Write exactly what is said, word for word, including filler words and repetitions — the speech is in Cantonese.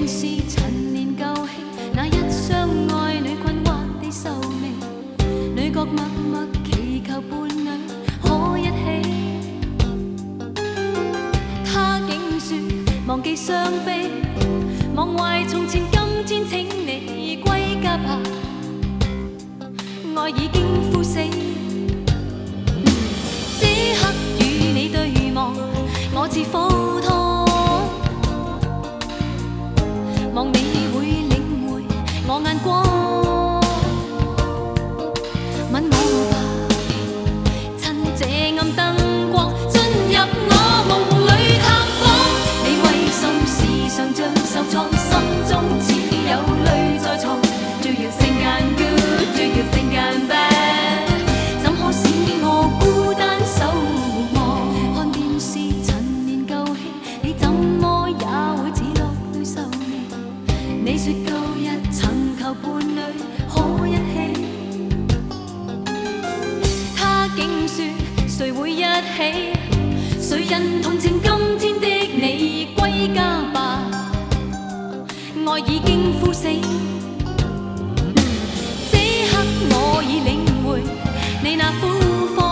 是陳年舊戲，那一相愛女困惑地受命，女角默默祈求伴侶可一起。他竟說忘記傷悲，忘懷從前，今天請你歸家吧，愛已經枯死。此刻與你對望，我似火燙，望你會領會我眼光，吻我吧，趁這暗燈光進入我夢裏探訪。你為心事常像受創，心中似有淚在藏。Do you think I'm good? Do you think I'm bad? 怎可使我孤單守望？看電視陳年舊戲，你怎麼也會只落淚受命？你說舊日曾求伴侶可一起，他竟說誰會一起？誰人同情今天的你歸家吧，愛已經枯死。此刻我已領會你那苦況。